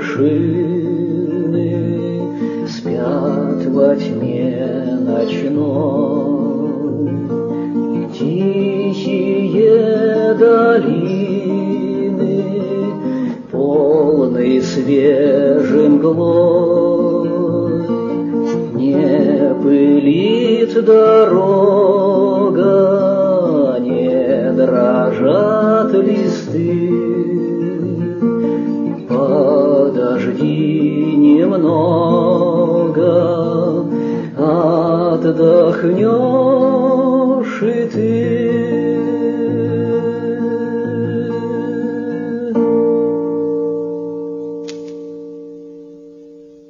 вершины спят во тьме ночной, и тихие долины, полные свежим мглой. Не пылит дорога, не дрожат листы. Подожди немного, отдохнешь и ты.